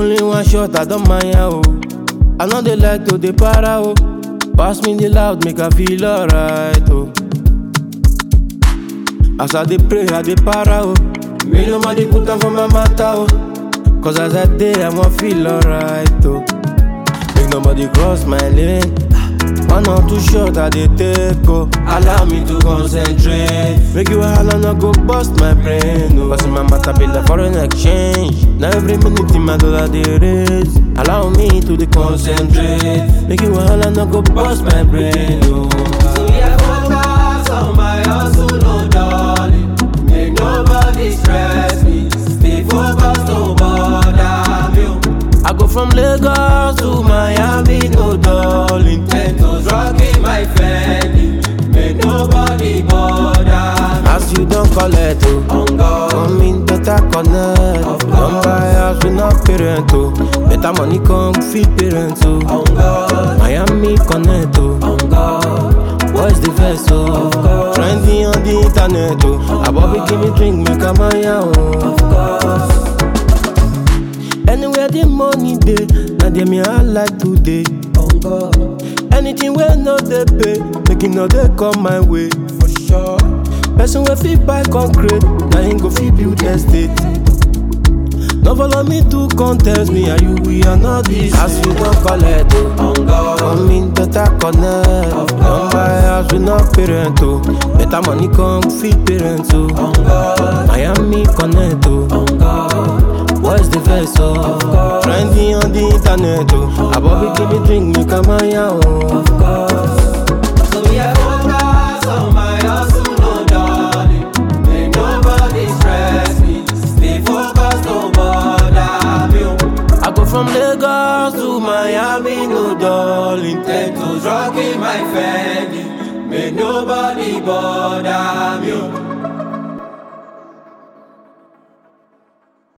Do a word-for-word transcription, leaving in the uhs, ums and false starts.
Only one shot, I don't mind ya, oh. I know they like to dey para, oh. Pass me the loud, make I feel alright, oh. As I dey pray, I dey para, oh. Me nobody put on for my matter, oh. Cause as I dey, I won't feel alright, oh. Make nobody cross my lane. One or two shots I dey take, oh. Allow me to concentrate. Make you holla, no go bust my brain, oh. Cause in my matter be like foreign exchange. Now every minute in my dollar dey raise. Allow me to dey concentrate. Make you holla, no go bust my brain, oh. So we are focused on my hustle, no darling. Make nobody stress me. Stay focused, no bother me. I go from Lagos to Miami, no darling. Ten toes rocking my Fendi. Make nobody bother me. As you don't collect, oh. On God, Come in, better connect. Of Come course. buy house with no parent, oh. Better money come feed parents, oh. on God, Miami connect, oh. on God. What's the first, oh? course. Trendy on the internet, oh. A Bobby give me drink, make a maya, oh. Of course. Anywhere the money dey, now them me I like today. On God, Anything where no they pay, make it no they come my way. for sure. Person wey fit buy concrete, now him go fit build estate. No follow me to contest, me and you, we are not this. As you don't collect, oh. On God, Come in, better connect. Come buy house with no parent, oh. Better money come feed parents, oh. on God, Miami connect, oh. on God. What's the verse, oh? Trendy on the internet, oh. A Bobby give me drink, make a maya, oh. Of course. So we are focused on my hustle, no darling. Make nobody stress me. Stay focused, no bother me. I go from Lagos to Miami, no darling. Ten toes rocking my Fendi. Make nobody bother me.